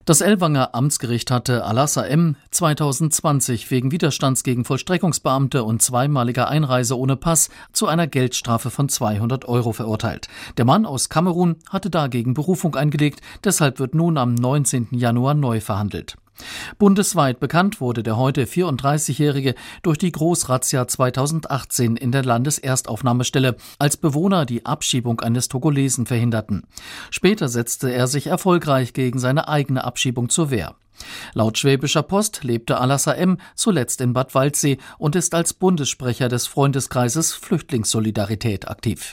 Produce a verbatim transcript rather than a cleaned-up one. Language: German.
Das Ellwanger Amtsgericht hatte Alassa M. zweitausendzwanzig wegen Widerstands gegen Vollstreckungsbeamte und zweimaliger Einreise ohne Pass zu einer Geldstrafe von zweihundert Euro verurteilt. Der Mann aus Kamerun hatte dagegen Berufung eingelegt, deshalb wird nun am neunzehnten Januar neu verhandelt. Bundesweit bekannt wurde der heute vierunddreißigjährige durch die Großrazzia zweitausendachtzehn in der Landeserstaufnahmestelle, als Bewohner die Abschiebung eines Togolesen verhinderten. Später setzte er sich erfolgreich gegen seine eigene Abschiebung zur Wehr. Laut Schwäbischer Post lebte Alassa M. zuletzt in Bad Waldsee und ist als Bundessprecher des Freundeskreises Flüchtlingssolidarität aktiv.